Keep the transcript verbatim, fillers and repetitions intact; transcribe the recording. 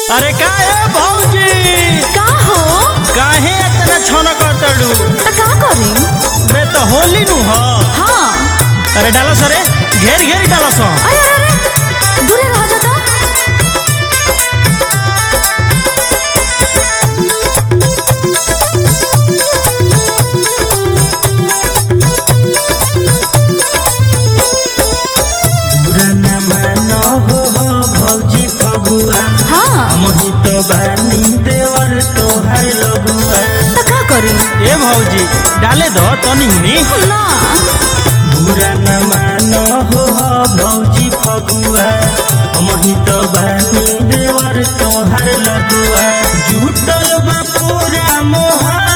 अरे का है भौजी का हो काहे इतना छौना करतड़ू त का करी बे तो होली नु ह हां अरे डालो सरे घेर घेर डालो सो अरे अरे दूरे रह जा ए भौजी डाले दो तनी मुनी ना बुरा न मानो हो भौजी फगुआ हमही तो बानी देवर तोहर लगुआ झूठल बा पूरा मोहा